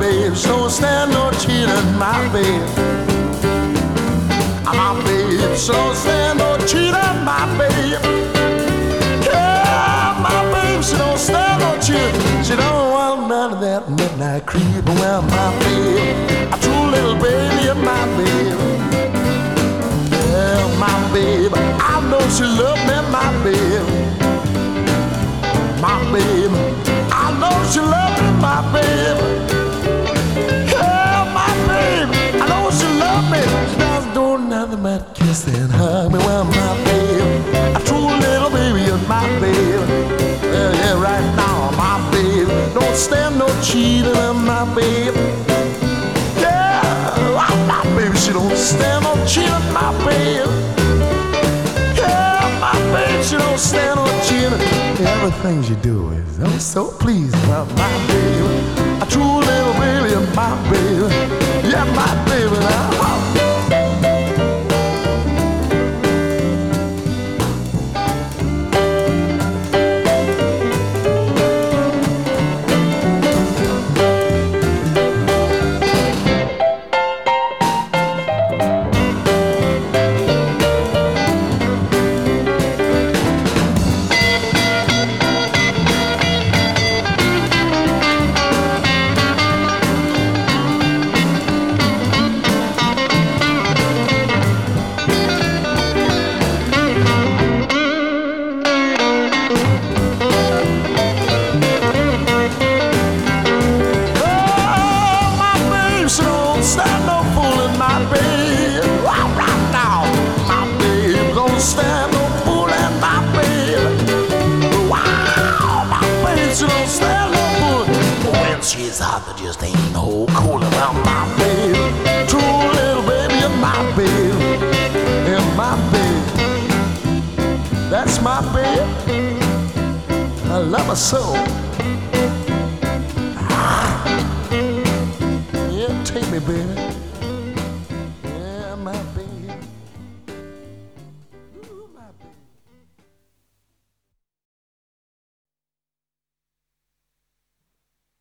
baby, she don't stand no cheating, my baby. My baby, she don't stand no cheating, my baby. Yeah, my baby, she don't stand no cheating. She don't want none of that midnight creep. Well, my baby, a true little baby, my baby. Yeah, my baby, I know she love me, my baby. My baby, I know she love me, my baby. Yeah, my baby, I know she love me. She doesn't do nothing but kiss and hug me. Well, my baby, a true little baby is my baby. Yeah, yeah, right now, my baby, don't stand no cheating, my baby. Yeah, my baby, she don't stand no cheating, my baby. Yeah, my baby, she don't stand no cheating. Everything you do is I'm so pleased about my baby. A true little baby, my baby. Yeah, my baby now. Stand no fooling, my baby. Wow, my baby, she don't stand no fooling. When she's hot, there just ain't no cooling around my baby. True little baby, and my baby, and my baby. That's my baby. I love her so. Ah. Yeah, take me, baby.